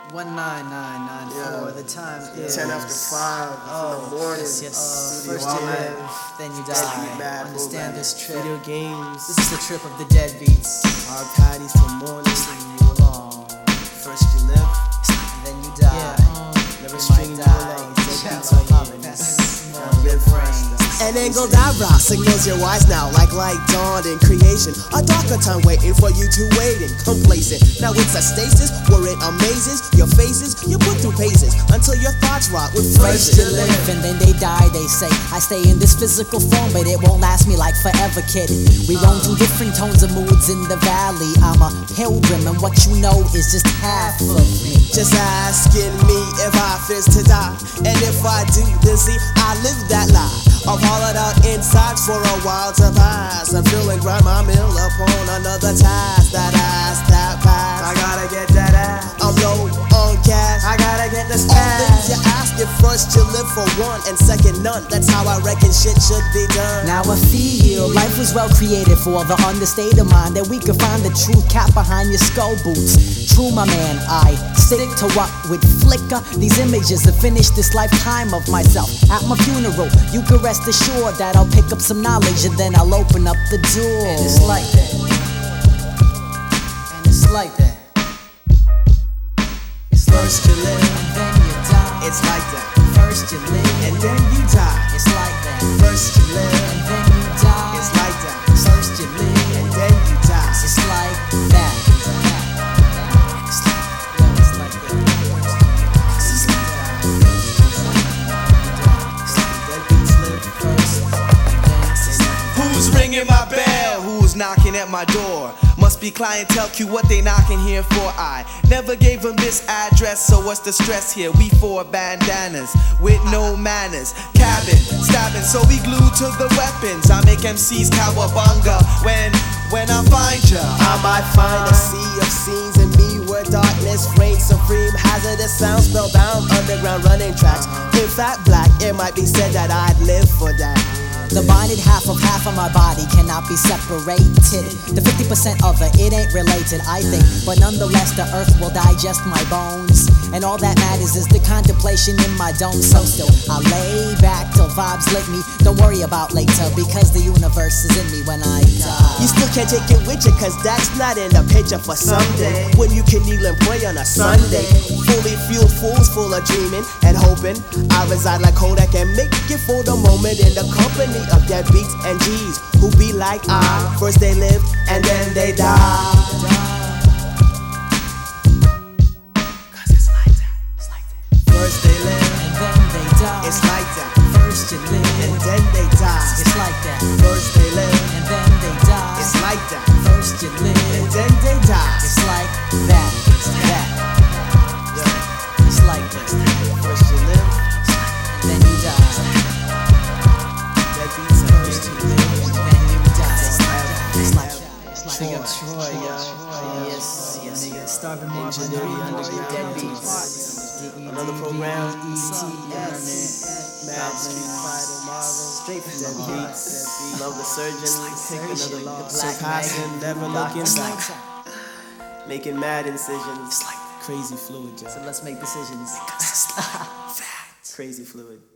19994. The time is 10 after 5 in the morning. Yes. First you live, then you die. Understand this trip. Video games. This is the trip of the deadbeats. Our patties till morning. Stringing you along. First you live, And then you die. never You stringing might you die. along. Shallow popping, passing your brain. An angled eyebrow signals you're wise now, like light dawned in creation. A darker time waiting for you to wait and complacent. Now it's a stasis where it amazes your faces. You put through paces until your thoughts rot with phrases. First you live and then they die, they say. I stay in this physical form, but it won't last me like forever, kid. We roam through different tones of moods in the valley. I'm a pilgrim and what you know is just half of me. Just asking me if I fears to die. And if I do, then see, I live that lie. I've hollowed out insides for a while to pass. I'm feeling grind my mill upon another task. That ass, that pass, I gotta get that ass. I'm low on cash, I gotta get the stash. All things you ask, if first you live for one and second none. That's how I reckon shit should be done. Now I feel life was well created for the understated mind, that we could find the truth cap behind your skull boots. True, my man, I stick to what would flicker these images to finish this lifetime of myself. At my funeral, you can rest assured that I'll pick up some knowledge and then I'll open up the door. And it's like that. And it's like that. It's like First you live, and then you die. it's like that. First you live, And then you die. it's like that. First you live, And then you die. it's like that. First you live, And then you die. it's like that. It's like, yeah, it's like that. It's like Deadbeats live first, and then it's like Who's ringing my bell? Who's knocking at my door? Must be clientele Q, what they knocking here for? I never gave them this address, so what's the stress here? We four bandanas with no manners, cabin, stabbing, so we glued to the weapons. I make MCs cowabunga when I find ya. I might find a sea of scenes in me where darkness reigns supreme. Hazardous sounds, spellbound, underground running tracks. In fact, black, it might be said that I'd live for that. The bonded half of my body cannot be separated. The 50% of it ain't related, I think. But nonetheless, the earth will digest my bones. And all that matters is the contemplation in my dome. So still, I lay back till vibes lick me. Don't worry about later, because the universe is in me when I die. You still can't take it with you, cause that's not in the picture for someday. When you can kneel and pray on a Sunday. Fully fueled fools full of dreaming and hoping. I reside like Kodak and make it for the moment in the company of deadbeats and G's who be like I. First they live and then they die. Cause it's like that. It's like that. First they live, And then they die. it's like that. First you live, And then they die. it's like that. First they live, And then they die. it's like that. First you live, And then they die. It's like that. it's like that. First you live, And then you die. deadbeats First you live, and then you die. It's like that. It's like Big up Troy, yo. Yes, nigga. Starving Marvin, Deadbeats. Another program. ETS. Mad Street Fighter Marvel. Straight from the Deadbeats. Love the surgeon. Take another Surgeon, loss. the black Surpassing, mag. never looking It's back. like that. Making mad incisions. It's like that. Crazy fluid, So Joe. let's make decisions. Crazy fluid.